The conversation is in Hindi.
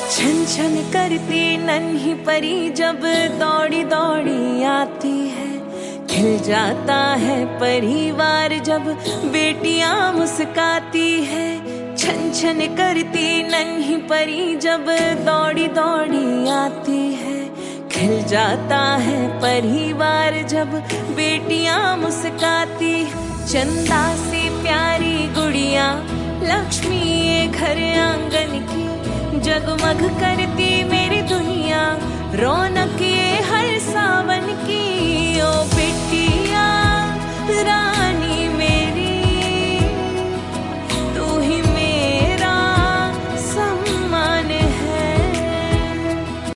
छन छन करती नन्ही परी जब दौड़ी दौड़ी आती है, खिल जाता है परिवार जब बेटियां मुस्काती है। छन छन करती नन्ही परी जब दौड़ी दौड़ी आती है, खिल जाता है परिवार जब बेटियां मुस्काती। चंदा सी प्यारी गुड़िया लक्ष्मी ये घर आंगन की, जगमग करती मेरी दुनिया रौनक ये हर साल